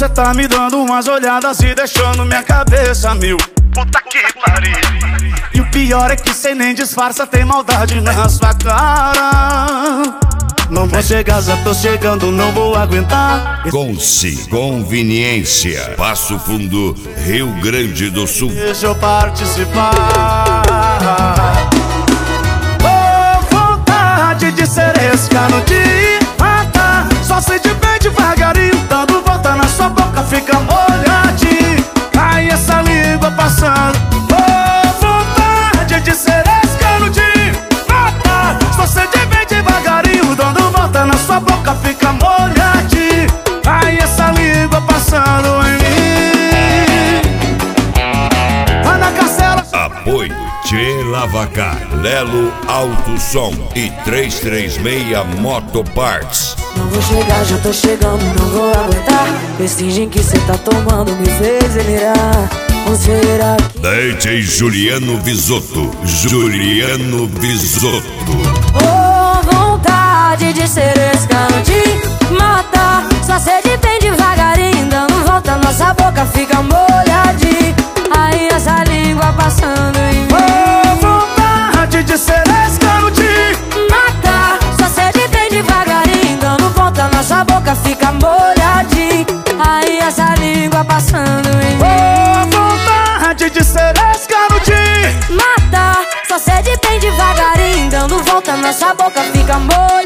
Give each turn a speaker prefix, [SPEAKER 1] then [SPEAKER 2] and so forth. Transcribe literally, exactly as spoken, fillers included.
[SPEAKER 1] tá me dando umas olhadas e deixando minha cabeça mil. Puta que pariu. E o pior é que cê nem disfarça, tem maldade na sua cara. Não vou chegar, já tô chegando, não vou aguentar.
[SPEAKER 2] Conci, conveniência, Passo Fundo, Rio Grande do Sul.
[SPEAKER 1] Deixa eu participar. Oh, vontade de ser esse cano de matar. Só se de bem devagarinho, dando volta na sua boca, fica molhadinho. Cai essa língua passando. Oh, vontade de ser esse cano de matar. Só se de bem devagarinho, dando volta na sua boca, fica molhadinho. Cai essa língua passando em mim. Vai na castela.
[SPEAKER 2] Apoio Tchê Lavacar, Lelo Auto Som e trezentos e trinta e seis Moto Parts.
[SPEAKER 3] Não vou chegar, já tô chegando, não vou aguentar. Esse gin que cê tá tomando me fez delirar. Você irá aqui.
[SPEAKER 2] D J Juliano Visotto, Juliano Visotto.
[SPEAKER 3] Oh, vontade de ser esse cano de matar. Só sede bem devagarinho, dando volta, nossa boca fica molhadinha. Aí essa língua passando em mim.
[SPEAKER 1] Oh, vontade de ser esse cano de
[SPEAKER 3] matar. Só sede bem devagarinho, dando volta, nossa boca fica molhadinha. Aí essa língua passando em mim.
[SPEAKER 1] Oh, vontade de ser esse cano de
[SPEAKER 3] matar. Só sede bem devagarinho, dando volta, nossa boca fica molhadinha.